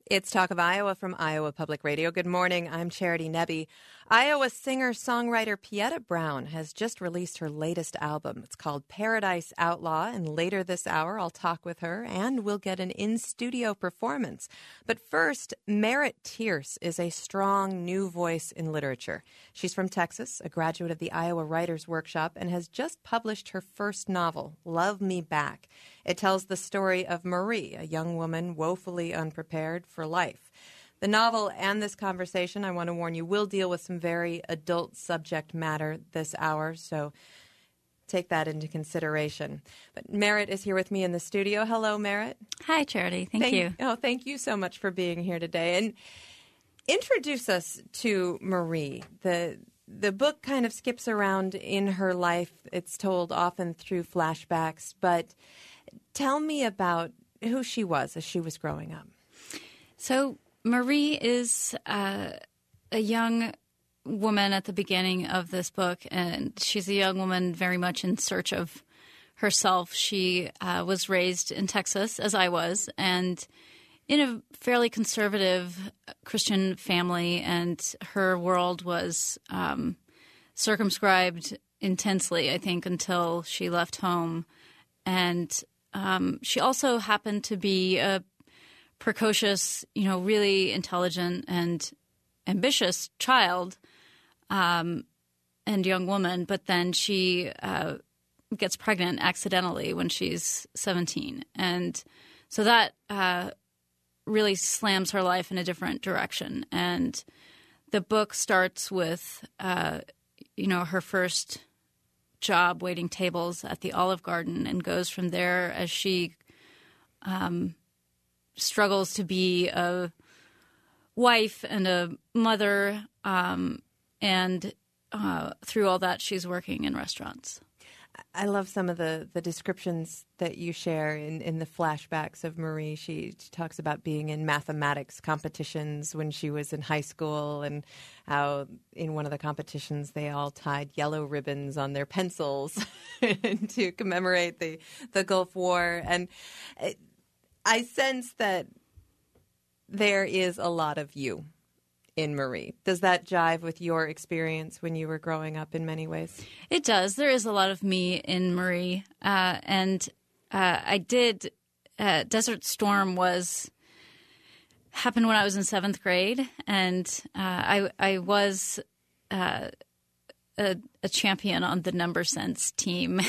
It's Talk of Iowa from Iowa Public Radio. Good morning. I'm Charity Nebbe. Iowa singer-songwriter Pietta Brown has just released her latest album. It's called Paradise Outlaw, and later this hour I'll talk with her and we'll get an in-studio performance. But first, Merritt Tierce is a strong new voice in literature. She's from Texas, a graduate of the Iowa Writers Workshop, and has just published her first novel, Love Me Back. It tells the story of Marie, a young woman woefully unprepared for life. The novel and this conversation, I want to warn you, will deal with some very adult subject matter this hour, so take that into consideration. But Merritt is here with me in the studio. Hello, Merritt. Hi, Charity. Thank you. Oh, thank you so much for being here today. And introduce us to Marie. The book kind of skips around in her life. It's told often through flashbacks, but tell me about who she was as she was growing up. So Marie is a young woman at the beginning of this book, and she's a young woman very much in search of herself. She was raised in Texas, as I was, and in a fairly conservative Christian family, and her world was circumscribed intensely, I think, until she left home. And she also happened to be a precocious, really intelligent and ambitious child and young woman. But then she gets pregnant accidentally when she's 17. And so that really slams her life in a different direction. And the book starts with, her first job waiting tables at the Olive Garden, and goes from there as she struggles to be a wife and a mother, and through all that, she's working in restaurants. I love some of the descriptions that you share in the flashbacks of Marie. She talks about being in mathematics competitions when she was in high school, and how in one of the competitions they all tied yellow ribbons on their pencils to commemorate the Gulf War. And I sense that there is a lot of you in Marie. Does that jive with your experience when you were growing up in many ways? It does. There is a lot of me in Marie. And I did, Desert Storm happened when I was in 7th grade. And I was a champion on the number sense team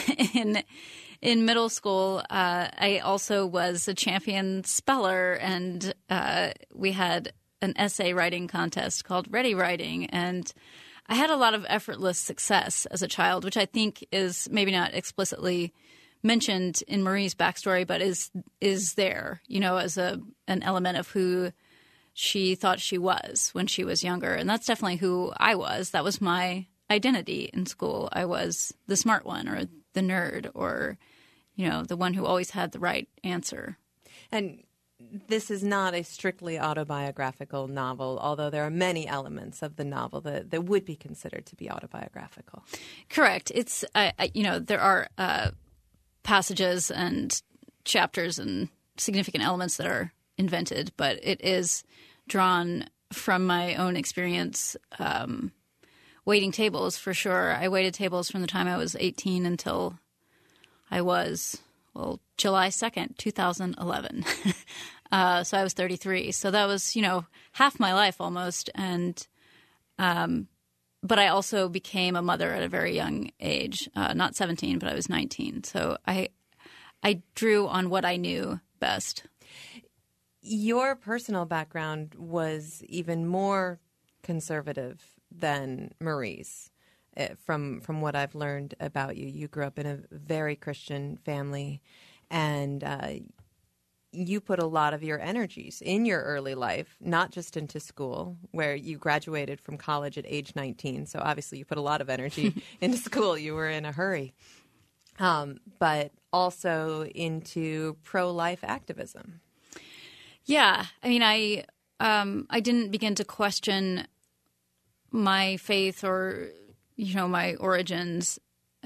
in middle school. I also was a champion speller, and we had an essay writing contest called Ready Writing, and I had a lot of effortless success as a child, which I think is maybe not explicitly mentioned in Marie's backstory, but is there, as an element of who she thought she was when she was younger. And that's definitely who I was. That was my identity in school. I was the smart one, or the nerd, or, the one who always had the right answer. And this is not a strictly autobiographical novel, although there are many elements of the novel that would be considered to be autobiographical. Correct. It's, there are passages and chapters and significant elements that are invented, but it is drawn from my own experience waiting tables, for sure. I waited tables from the time I was 18 until I was, July 2nd, 2011. So I was 33. So that was, half my life almost. And but I also became a mother at a very young age, not 17, but I was 19. So I drew on what I knew best. Your personal background was even more conservative than Marie's. From what I've learned about you, you grew up in a very Christian family, and you put a lot of your energies in your early life, not just into school, where you graduated from college at age 19. So obviously you put a lot of energy into school. You were in a hurry. But also into pro-life activism. Yeah. I mean, I didn't begin to question my faith or, my origins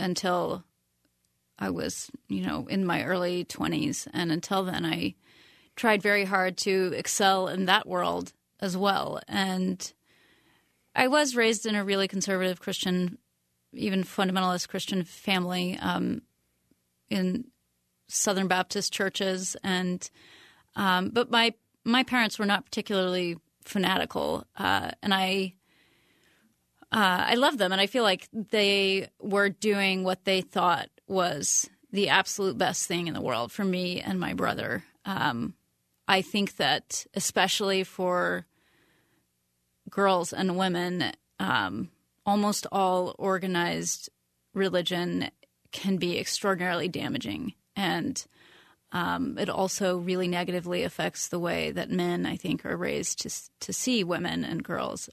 until I was, in my early 20s. And until then, I tried very hard to excel in that world as well. And I was raised in a really conservative Christian, even fundamentalist Christian family in Southern Baptist churches. And but my parents were not particularly fanatical, and I love them, and I feel like they were doing what they thought was the absolute best thing in the world for me and my brother. I think that especially for girls and women, almost all organized religion can be extraordinarily damaging. And it also really negatively affects the way that men, I think, are raised to see women and girls.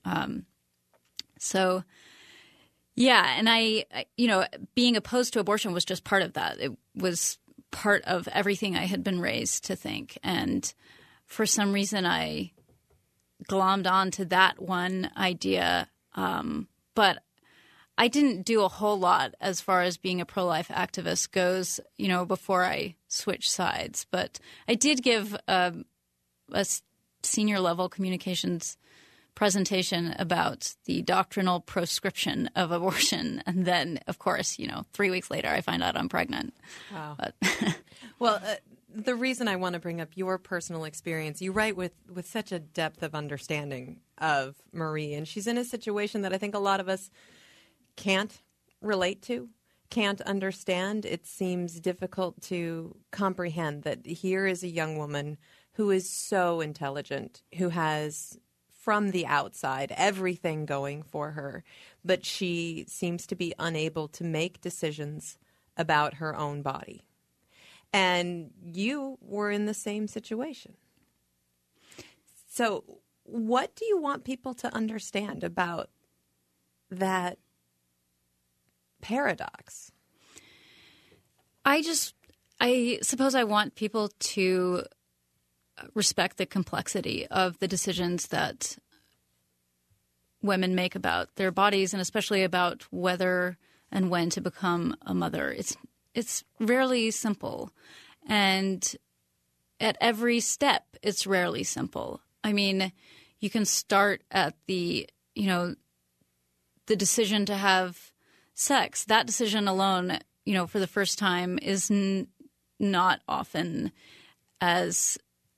So, yeah, and I, being opposed to abortion was just part of that. It was part of everything I had been raised to think. And for some reason, I glommed on to that one idea. But I didn't do a whole lot as far as being a pro-life activist goes, before I switched sides. But I did give a senior level communications presentation about the doctrinal proscription of abortion. And then, of course, 3 weeks later, I find out I'm pregnant. Wow. Well, the reason I want to bring up your personal experience, you write with such a depth of understanding of Marie. And she's in a situation that I think a lot of us can't relate to, can't understand. It seems difficult to comprehend that here is a young woman who is so intelligent, who has, from the outside, everything going for her, but she seems to be unable to make decisions about her own body. And you were in the same situation. So what do you want people to understand about that paradox? I suppose I want people to respect the complexity of the decisions that women make about their bodies, and especially about whether and when to become a mother. It's rarely simple. And at every step, it's rarely simple. I mean, you can start at the decision to have sex. That decision alone, for the first time is not often as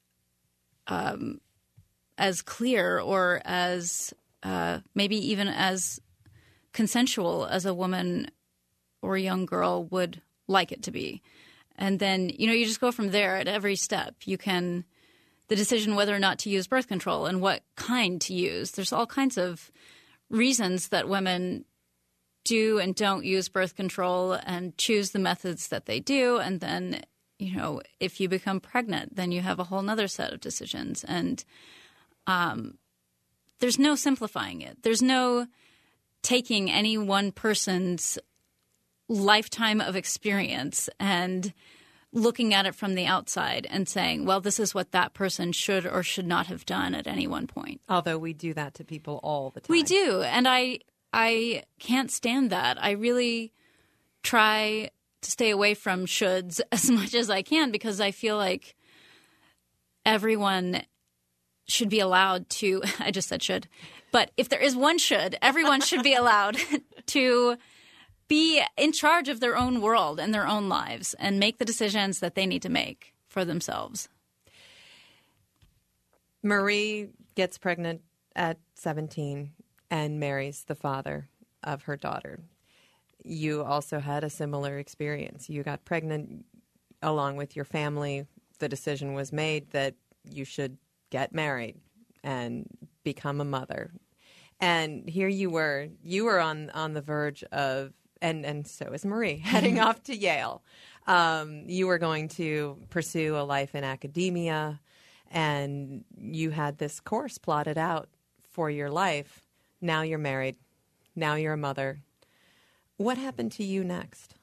clear or as maybe even as consensual as a woman or a young girl would like it to be. And then, you just go from there at every step. The decision whether or not to use birth control and what kind to use. There's all kinds of reasons that women do and don't use birth control and choose the methods that they do. And then, if you become pregnant, then you have a whole nother set of decisions. And there's no simplifying it. There's no taking any one person's lifetime of experience and looking at it from the outside and saying, well, this is what that person should or should not have done at any one point. Although we do that to people all the time. We do. And I can't stand that. I really try to stay away from shoulds as much as I can, because I feel like everyone should be allowed to – I just said should. But if there is one should, everyone should be allowed to be in charge of their own world and their own lives and make the decisions that they need to make for themselves. Marie gets pregnant at 17 and marries the father of her daughter. You also had a similar experience. You got pregnant along with your family. The decision was made that you should get married and become a mother. And here you were on the verge of, and so is Marie, heading off to Yale. You were going to pursue a life in academia, and you had this course plotted out for your life. Now you're married. Now you're a mother. What happened to you next?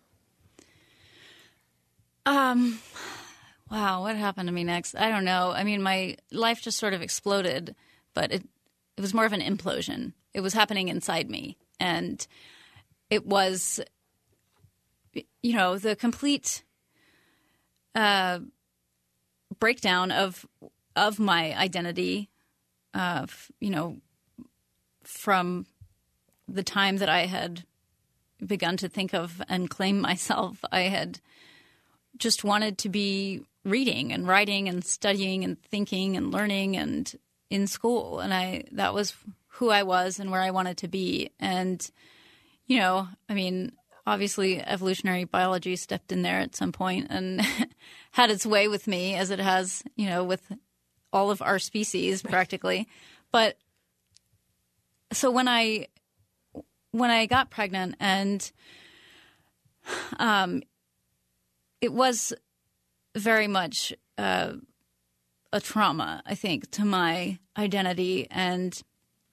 Wow, what happened to me next? I don't know. I mean, my life just sort of exploded, but it was more of an implosion. It was happening inside me. And it was, the complete breakdown of my identity, from the time that I had begun to think of and claim myself. I had just wanted to be reading and writing and studying and thinking and learning and in school. And that was who I was and where I wanted to be. And, obviously evolutionary biology stepped in there at some point and had its way with me, as it has, with all of our species practically. But so when I got pregnant, and it was very much a trauma, I think, to my identity, and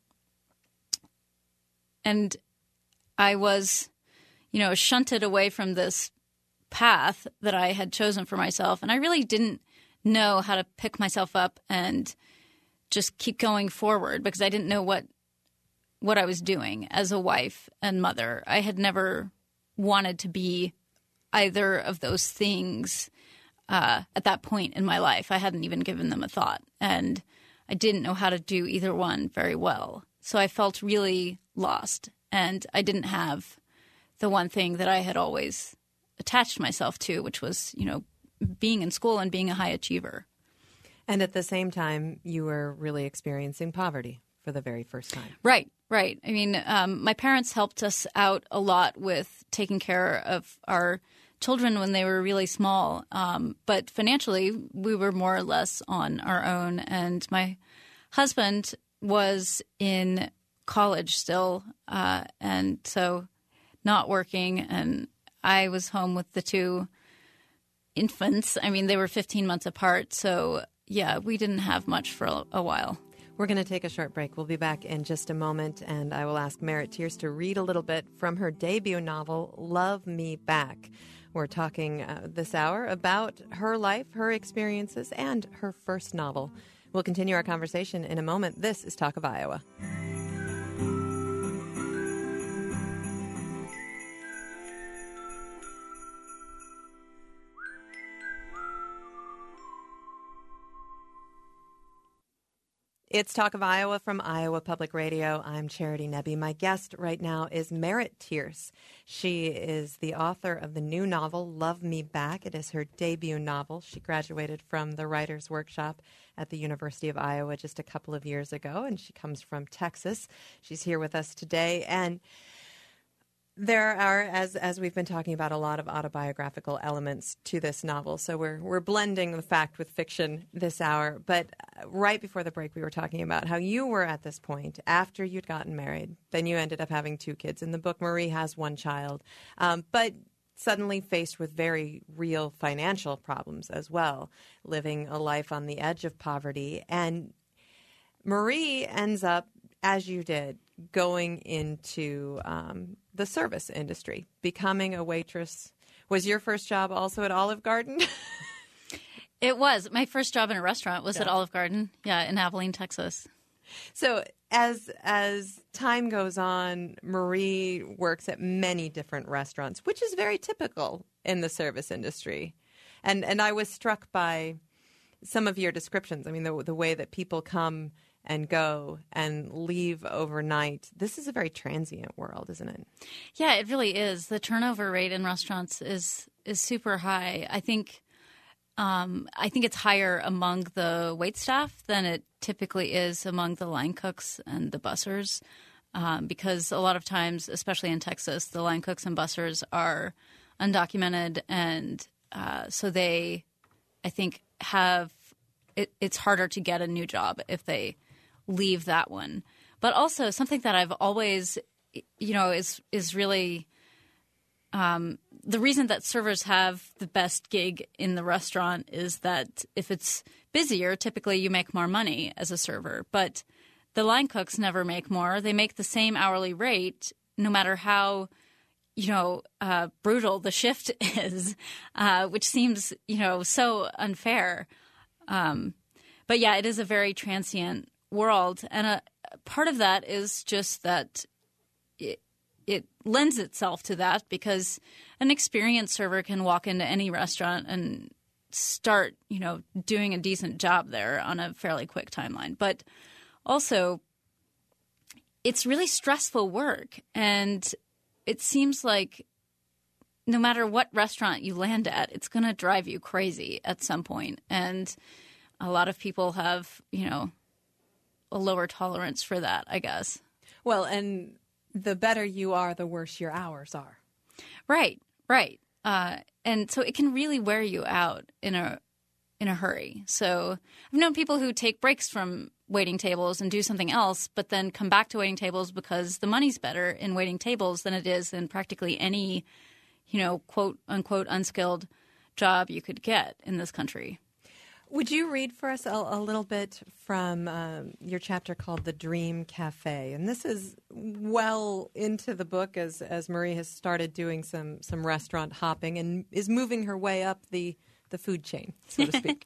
I was, shunted away from this path that I had chosen for myself, and I really didn't know how to pick myself up and just keep going forward, because I didn't know what I was doing as a wife and mother. I had never wanted to be either of those things at that point in my life. I hadn't even given them a thought, and I didn't know how to do either one very well. So I felt really lost, and I didn't have the one thing that I had always attached myself to, which was, being in school and being a high achiever. And at the same time, you were really experiencing poverty for the very first time. Right. I mean, my parents helped us out a lot with taking care of our children when they were really small. But financially, we were more or less on our own. And my husband was in college still, and so not working. And I was home with the two infants. I mean, they were 15 months apart. So, yeah, we didn't have much for a while. We're going to take a short break. We'll be back in just a moment, and I will ask Merritt Tiers to read a little bit from her debut novel, Love Me Back. We're talking this hour about her life, her experiences, and her first novel. We'll continue our conversation in a moment. This is Talk of Iowa. It's Talk of Iowa from Iowa Public Radio. I'm Charity Nebbe. My guest right now is Merritt Tiers. She is the author of the new novel, Love Me Back. It is her debut novel. She graduated from the Writers' Workshop at the University of Iowa just a couple of years ago, and she comes from Texas. She's here with us today, and there are, as we've been talking about, a lot of autobiographical elements to this novel. So we're blending the fact with fiction this hour. But right before the break, we were talking about how you were at this point after you'd gotten married. Then you ended up having two kids. In the book, Marie has one child, but suddenly faced with very real financial problems as well, living a life on the edge of poverty. And Marie ends up, as you did, going into the service industry, becoming a waitress. Was your first job also at Olive Garden? It was. My first job in a restaurant was at Olive Garden, in Abilene, Texas. So as time goes on, Marie works at many different restaurants, which is very typical in the service industry. And I was struck by some of your descriptions. I mean, the way that people come and go and leave overnight. This is a very transient world, isn't it? Yeah, it really is. The turnover rate in restaurants is super high. I think it's higher among the waitstaff than it typically is among the line cooks and the bussers, because a lot of times, especially in Texas, the line cooks and bussers are undocumented, and so they, I think, have it's harder to get a new job if they leave that one. But also something that I've always, is really the reason that servers have the best gig in the restaurant is that if it's busier, typically you make more money as a server. But the line cooks never make more. They make the same hourly rate no matter how, brutal the shift is, which seems, so unfair. But yeah, it is a very transient world. And a part of that is just that it lends itself to that, because an experienced server can walk into any restaurant and start, doing a decent job there on a fairly quick timeline. But also, it's really stressful work. And it seems like no matter what restaurant you land at, it's going to drive you crazy at some point. And a lot of people have, a lower tolerance for that, I guess. Well, and the better you are, the worse your hours are. Right. And so it can really wear you out in a hurry. So I've known people who take breaks from waiting tables and do something else, but then come back to waiting tables because the money's better in waiting tables than it is in practically any, quote unquote unskilled job you could get in this country. Would you read for us a little bit from your chapter called The Dream Cafe? And this is well into the book as Marie has started doing some restaurant hopping and is moving her way up the food chain, so to speak.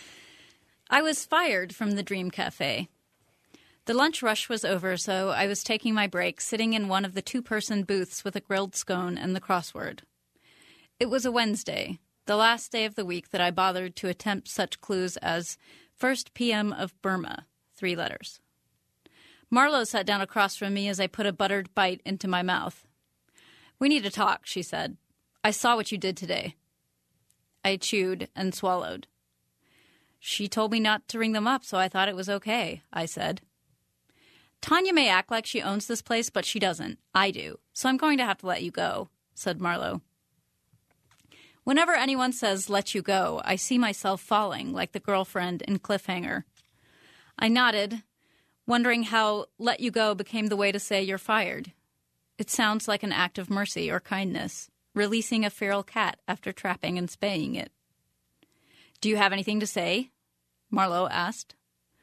I was fired from the Dream Cafe. The lunch rush was over, so I was taking my break, sitting in one of the two-person booths with a grilled scone and the crossword. It was a Wednesday, the last day of the week that I bothered to attempt such clues as first PM of Burma, 3 letters. Marlo sat down across from me as I put a buttered bite into my mouth. "We need to talk," she said. "I saw what you did today." I chewed and swallowed. "She told me not to ring them up, so I thought it was okay," I said. "Tanya may act like she owns this place, but she doesn't. I do. So I'm going to have to let you go," said Marlo. Whenever anyone says "let you go," I see myself falling like the girlfriend in Cliffhanger. I nodded, wondering how "let you go" became the way to say "you're fired." It sounds like an act of mercy or kindness, releasing a feral cat after trapping and spaying it. "Do you have anything to say?" Marlo asked.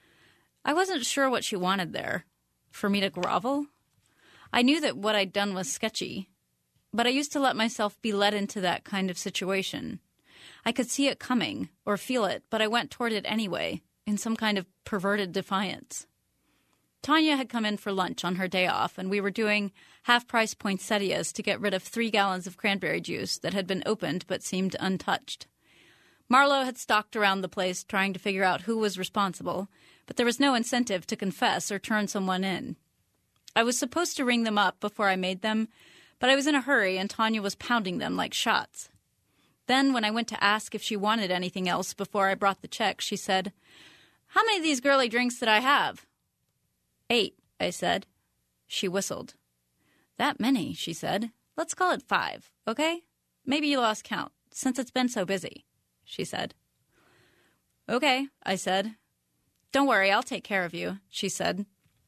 I wasn't sure what she wanted there. For me to grovel? I knew that what I'd done was sketchy, but I used to let myself be led into that kind of situation. I could see it coming, or feel it, but I went toward it anyway, in some kind of perverted defiance. Tanya had come in for lunch on her day off, and we were doing half-price poinsettias to get rid of 3 gallons of cranberry juice that had been opened but seemed untouched. Marlo had stalked around the place trying to figure out who was responsible, but there was no incentive to confess or turn someone in. I was supposed to ring them up before I made them, but I was in a hurry and Tanya was pounding them like shots. Then, when I went to ask if she wanted anything else before I brought the check, she said, "How many of these girly drinks did I have?" 8, I said. She whistled. "That many," she said. "Let's call it 5, okay? Maybe you lost count, since it's been so busy," she said. "Okay," I said. "Don't worry, I'll take care of you," she said.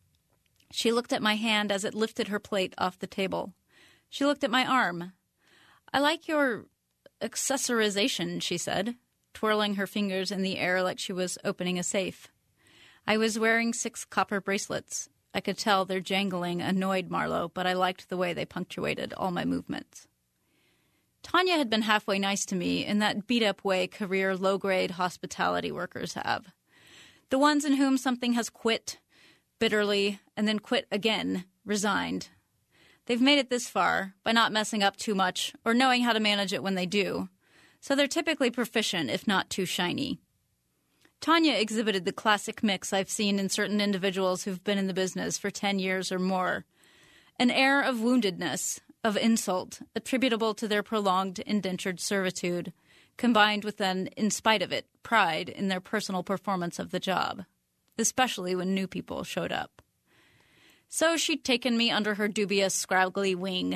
She looked at my hand as it lifted her plate off the table. She looked at my arm. "I like your accessorization," she said, twirling her fingers in the air like she was opening a safe. I was wearing 6 copper bracelets. I could tell their jangling annoyed Marlo, but I liked the way they punctuated all my movements. Tanya had been halfway nice to me in that beat-up way career low-grade hospitality workers have. The ones in whom something has quit bitterly and then quit again, resigned. They've made it this far by not messing up too much or knowing how to manage it when they do, so they're typically proficient if not too shiny. Tanya exhibited the classic mix I've seen in certain individuals who've been in the business for 10 years or more. An air of woundedness, of insult, attributable to their prolonged indentured servitude, combined with an, in spite of it, pride in their personal performance of the job, especially when new people showed up. So she'd taken me under her dubious, scraggly wing.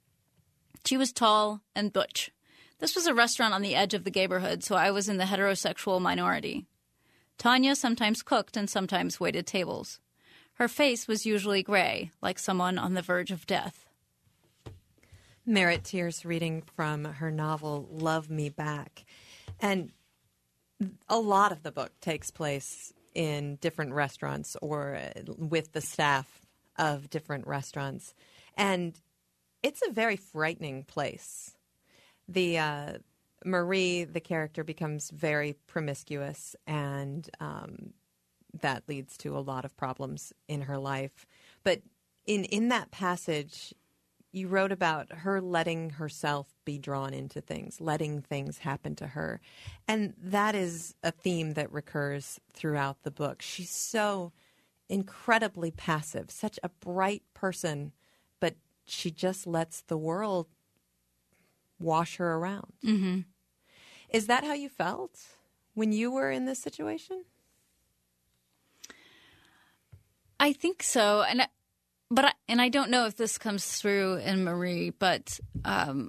She was tall and butch. This was a restaurant on the edge of the neighborhood, so I was in the heterosexual minority. Tanya sometimes cooked and sometimes waited tables. Her face was usually gray, like someone on the verge of death. Merritt Tears reading from her novel Love Me Back. And a lot of the book takes place in different restaurants or with the staff of different restaurants. And it's a very frightening place. Marie, the character, becomes very promiscuous, and that leads to a lot of problems in her life. But in that passage, you wrote about her letting herself be drawn into things, letting things happen to her. And that is a theme that recurs throughout the book. She's so incredibly passive, such a bright person, but she just lets the world wash her around. Mm-hmm. Is that how you felt when you were in this situation? I think so. And I don't know if this comes through in Marie, but I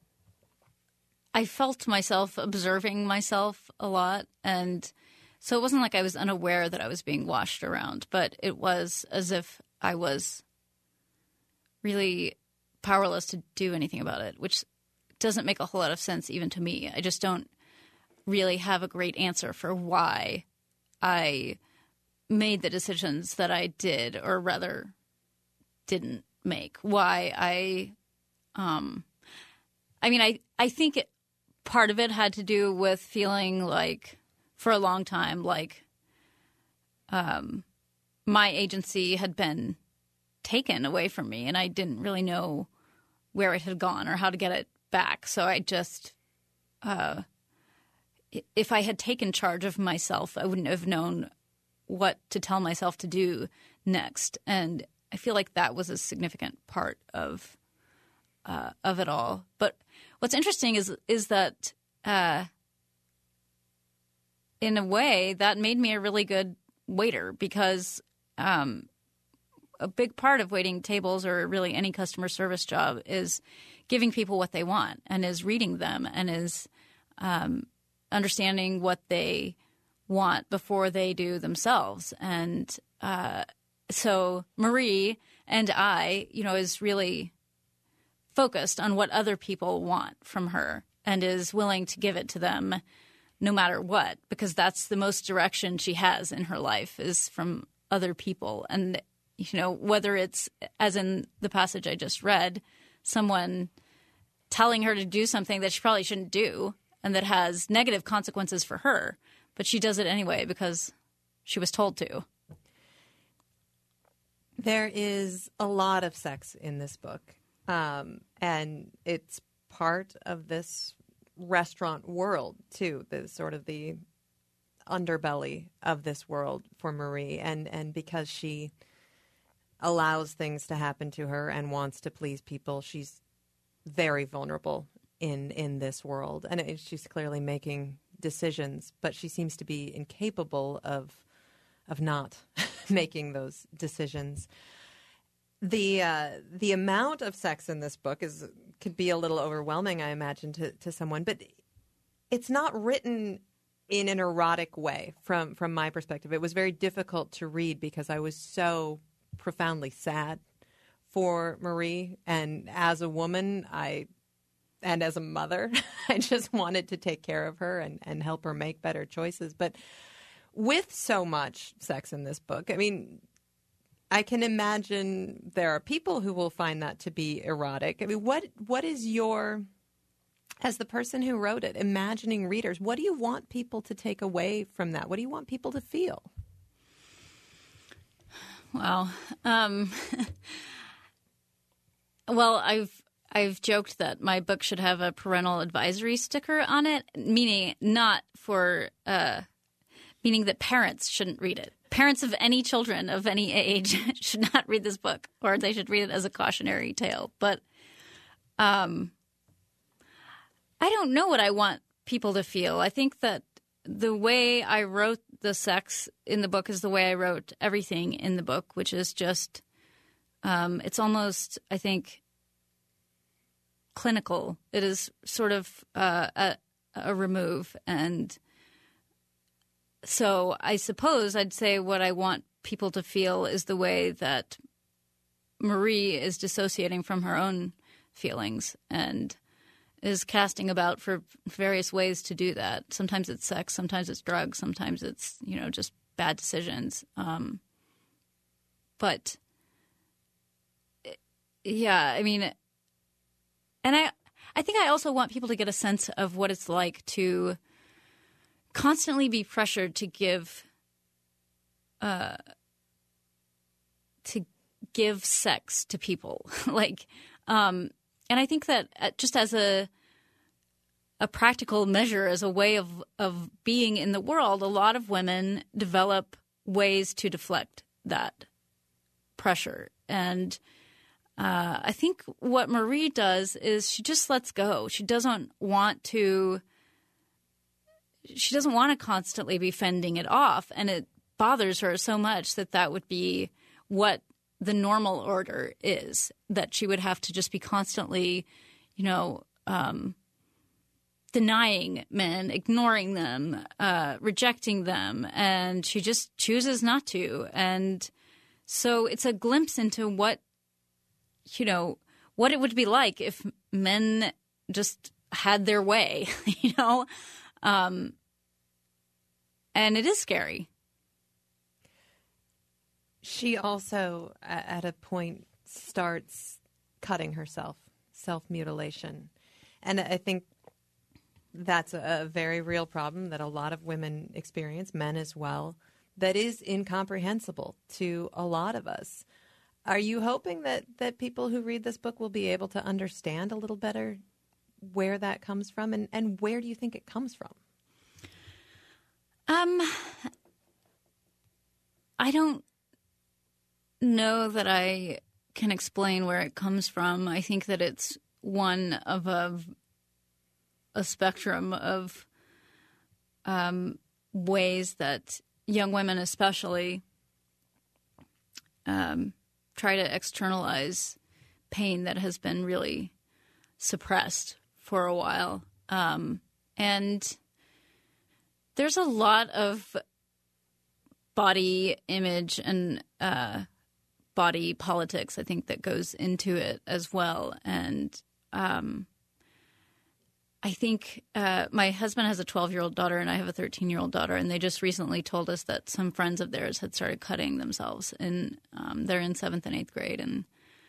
felt myself observing myself a lot. And so it wasn't like I was unaware that I was being washed around, but it was as if I was really powerless to do anything about it, which doesn't make a whole lot of sense even to me. I just don't really have a great answer for why I made the decisions that I did, or rather didn't make. Why I think part of it had to do with feeling like for a long time, like my agency had been taken away from me and I didn't really know where it had gone or how to get it back. So I just, if I had taken charge of myself, I wouldn't have known what to tell myself to do next. And I feel like that was a significant part of it all. But what's interesting is that in a way that made me a really good waiter, because a big part of waiting tables, or really any customer service job, is giving people what they want and is reading them and is understanding what they want before they do themselves. And so Marie and I, is really focused on what other people want from her and is willing to give it to them no matter what, because that's the most direction she has in her life, is from other people. And, whether it's, as in the passage I just read, someone telling her to do something that she probably shouldn't do and that has negative consequences for her, but she does it anyway because she was told to. There is a lot of sex in this book, and it's part of this restaurant world, too, the sort of the underbelly of this world for Marie. And because she allows things to happen to her and wants to please people, she's very vulnerable in this world. And she's clearly making decisions, but she seems to be incapable of not making those decisions. The amount of sex in this book could be a little overwhelming, I imagine, to someone, but it's not written in an erotic way from my perspective. It was very difficult to read because I was so profoundly sad for Marie, and as a woman, and as a mother, I just wanted to take care of her and help her make better choices. But with so much sex in this book, I mean, I can imagine there are people who will find that to be erotic. I mean, what is your, as the person who wrote it, imagining readers, what do you want people to take away from that? What do you want people to feel? Well, well, I've joked that my book should have a parental advisory sticker on it, meaning that parents shouldn't read it. Parents of any children of any age should not read this book, or they should read it as a cautionary tale. But I don't know what I want people to feel. I think that the way I wrote the sex in the book is the way I wrote everything in the book, which is just it's almost, I think, clinical. It is sort of a remove. And so I suppose I'd say what I want people to feel is the way that Marie is dissociating from her own feelings and is casting about for various ways to do that. Sometimes it's sex, sometimes it's drugs, sometimes it's, just bad decisions. But yeah, I mean, and I think I also want people to get a sense of what it's like to constantly be pressured to give sex to people. Like, And I think that just as a practical measure, as a way of being in the world, a lot of women develop ways to deflect that pressure. And I think what Marie does is she just lets go. She doesn't want to constantly be fending it off. And it bothers her so much that would be what the normal order is, that she would have to just be constantly, denying men, ignoring them, rejecting them, and she just chooses not to. And so it's a glimpse into what it would be like if men just had their way, and it is scary. She also, at a point, starts cutting herself, self-mutilation. And I think that's a very real problem that a lot of women experience, men as well, that is incomprehensible to a lot of us. Are you hoping that people who read this book will be able to understand a little better where that comes from? And where do you think it comes from? I don't know that I can explain where it comes from. I think that it's one of a spectrum of ways that young women especially try to externalize pain that has been really suppressed for a while. And there's a lot of body image and body politics, I think, that goes into it as well. And I think my husband has a 12-year-old daughter and I have a 13-year-old daughter, and they just recently told us that some friends of theirs had started cutting themselves. And they're in 7th and 8th grade. And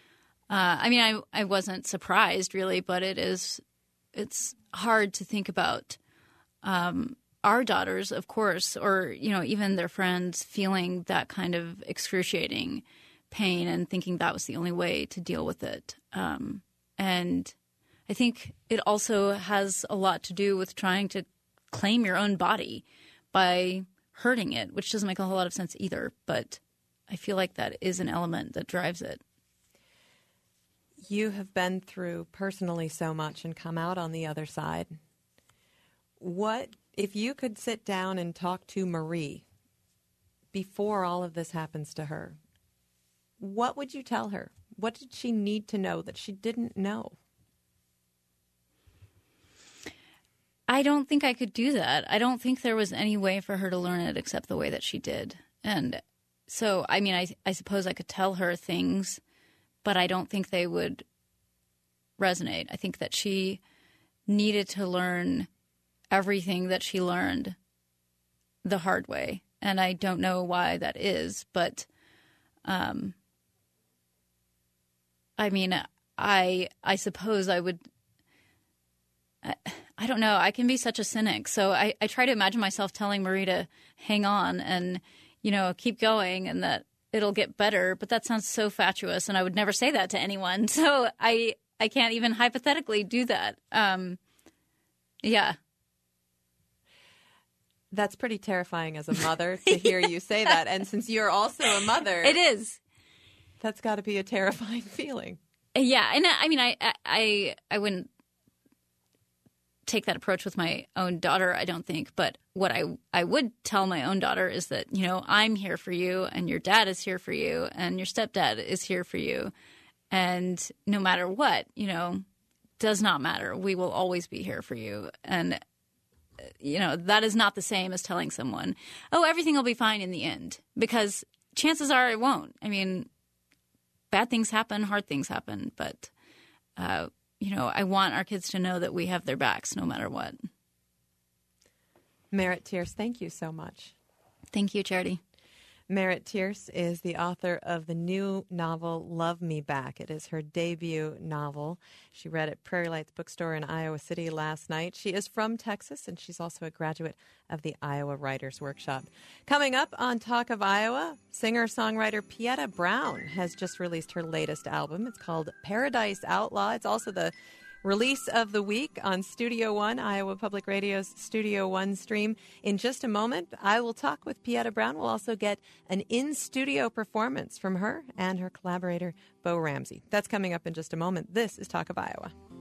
I wasn't surprised really, but it's hard to think about our daughters, of course, or, even their friends feeling that kind of excruciating pain and thinking that was the only way to deal with it. And I think it also has a lot to do with trying to claim your own body by hurting it, which doesn't make a whole lot of sense either. But I feel like that is an element that drives it. You have been through personally so much and come out on the other side. What, if you could sit down and talk to Marie before all of this happens to her, what would you tell her? What did she need to know that she didn't know? I don't think I could do that. I don't think there was any way for her to learn it except the way that she did. And so, I suppose I could tell her things, but I don't think they would resonate. I think that she needed to learn everything that she learned the hard way. And I don't know why that is, but I suppose I would. I don't know. I can be such a cynic. So I try to imagine myself telling Marie to hang on and, keep going and that it'll get better. But that sounds so fatuous, and I would never say that to anyone. So I can't even hypothetically do that. Yeah. That's pretty terrifying as a mother to hear you say that. And since you're also a mother. It is. That's got to be a terrifying feeling. Yeah. And I wouldn't take that approach with my own daughter, I don't think. But what I would tell my own daughter is that, I'm here for you, and your dad is here for you, and your stepdad is here for you. And no matter what, does not matter. We will always be here for you. And, that is not the same as telling someone, oh, everything will be fine in the end, because chances are it won't. Bad things happen, hard things happen, but I want our kids to know that we have their backs no matter what. Merritt Tiers, thank you so much. Thank you, Charity. Merritt Tierce is the author of the new novel, Love Me Back. It is her debut novel. She read at Prairie Lights Bookstore in Iowa City last night. She is from Texas, and she's also a graduate of the Iowa Writers Workshop. Coming up on Talk of Iowa, singer-songwriter Pieta Brown has just released her latest album. It's called Paradise Outlaw. It's also the release of the week on Studio One, Iowa Public Radio's Studio One stream. In just a moment, I will talk with Pieta Brown. We'll also get an in-studio performance from her and her collaborator, Bo Ramsey. That's coming up in just a moment. This is Talk of Iowa.